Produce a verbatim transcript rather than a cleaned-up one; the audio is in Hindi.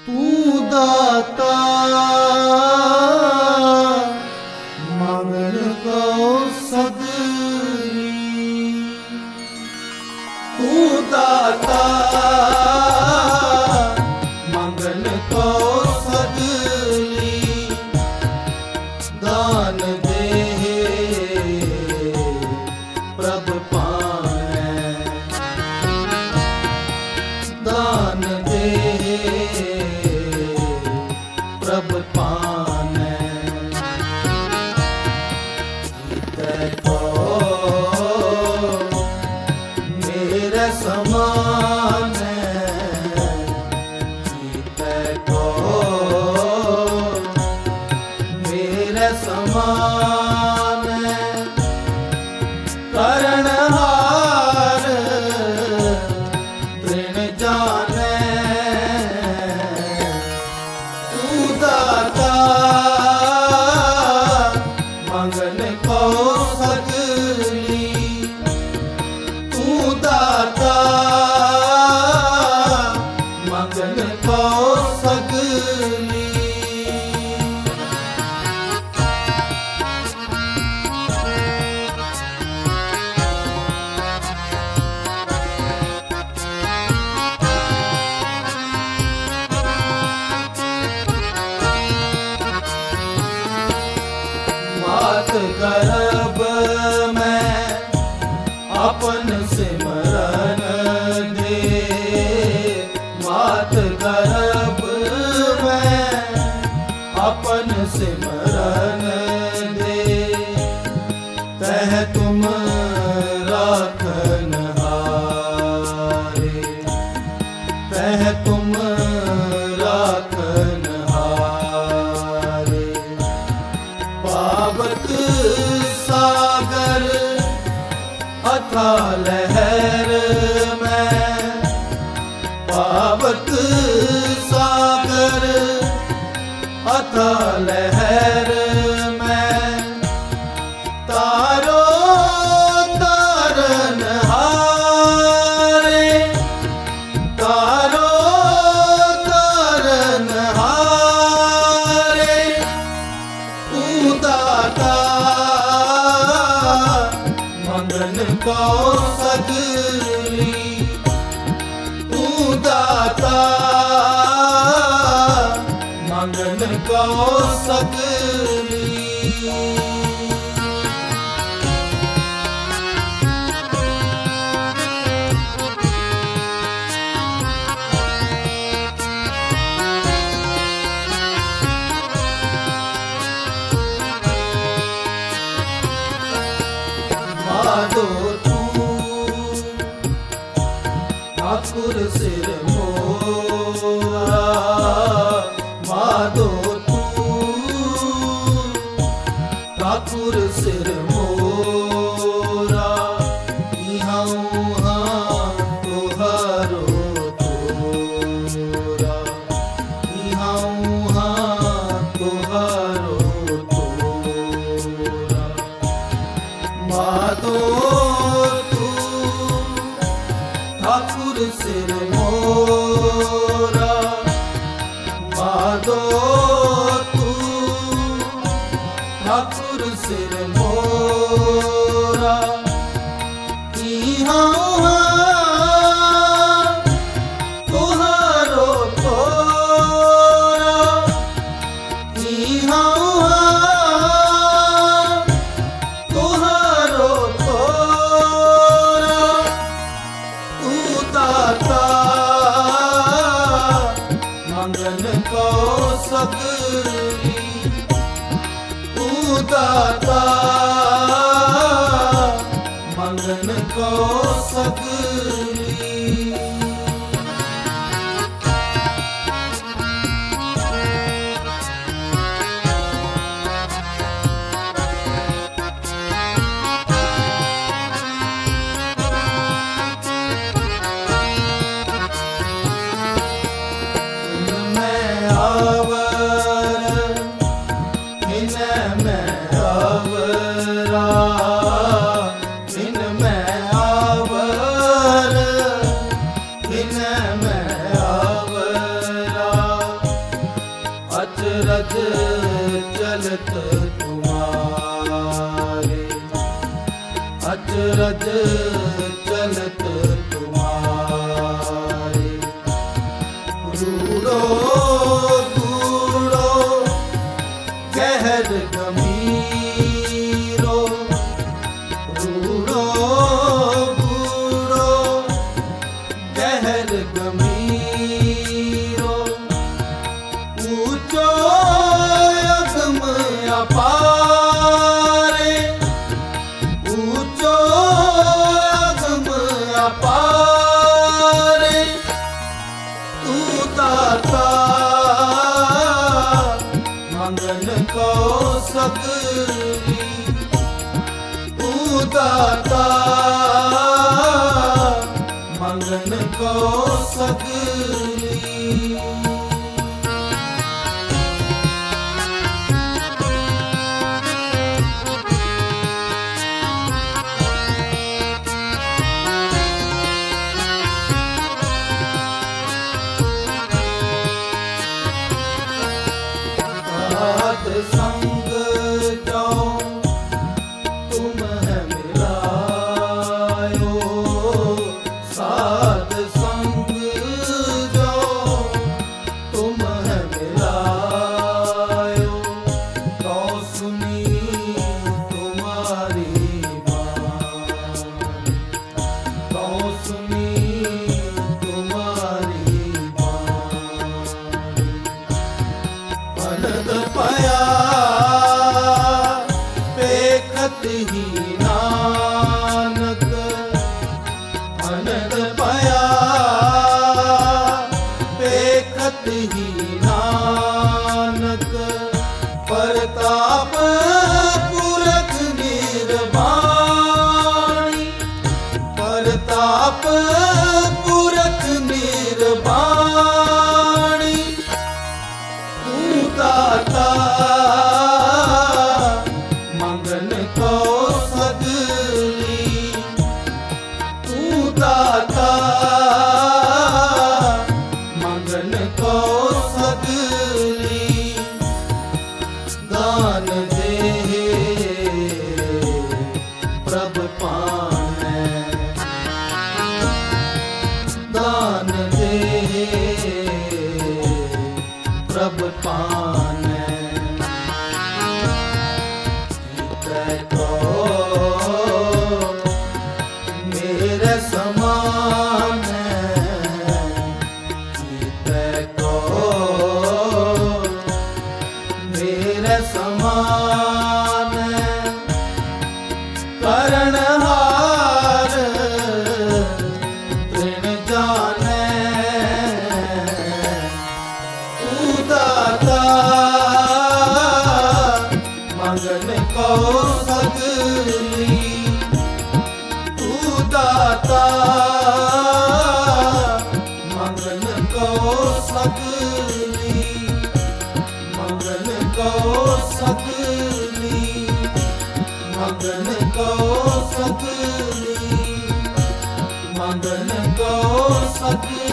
तू दाता मंगल को सगरी, तू दाता मंगल को सगरी, दान दे प्रभ पावै, दान दे प्रभ पावै। देखो मेरे समान देखो मेरे समान करणहार तृण जाने, तू दाता मंगल को सगरी, तू दाता मंगल को सगरी। मात गर्भ में अपन सिमरन दे, मात गर्भ में अपन सिमरन दे, तह तुम राखन हारे, तह तुम राखन हारे। पावक सागर अथा लहर में, पावक सागर अथा लहर में, तारो तारन हारे, तारो तारन हारे। तू दाता मंगल को सगरी, तू दाता मंगल को सगरी। माधो तू ठाकुर सिर मोरा, माधो तू ठाकुर सिर मोरा, इहाँ उहाँ तोहारो तोरा, इहाँ उहाँ तोहारो तोरा। माधो तू ठाकुर सिर मोरा, माधो तू ठाकुर सिर मोरा, इहाँ उहाँ तोहारो तोरा, इहाँ उहाँ तोहारो तोरा। तू दाता मंगल को सगरी, तू दाता मंगल को सगरी। इनमें आवर इनमें आवरा, इनमें आवर अचरज चलत तुम्हारे, अचरज चलत तुम्हारे। रूड़ो दूड़ो गहर गमीरो, रूड़ो दूड़ो गहर गमीरो। ऊंचो अगम अपारे, ऊंचो अगम अपारे। तू दाता मंगन को सकली, तू दाता मंगन को सकली। साध संग जो तुम है मिलायो, साध संग जो तुम है मिलायो। तो सुनी तुम्हारी बानी, तो सुनी तुम्हारी बानी। अनंद पया पेखत ही नानक, अनंद पया पेखत ही नानक। परताप पुरख निर्वाणी, परताप पुरख निर्वाणी। तू दाता मंगन को सकली, तू दाता मंगन को सकली। दान दे प्रभ पाने, दान दे प्रभ पाने। को मेरे समान को मेरे समान। करणहार तृण जाने, तू दाता मंगन को सकली, तू दाता मंगन को सकली, मंगन को सकली, मंगन को सकली, मंगन को सकली।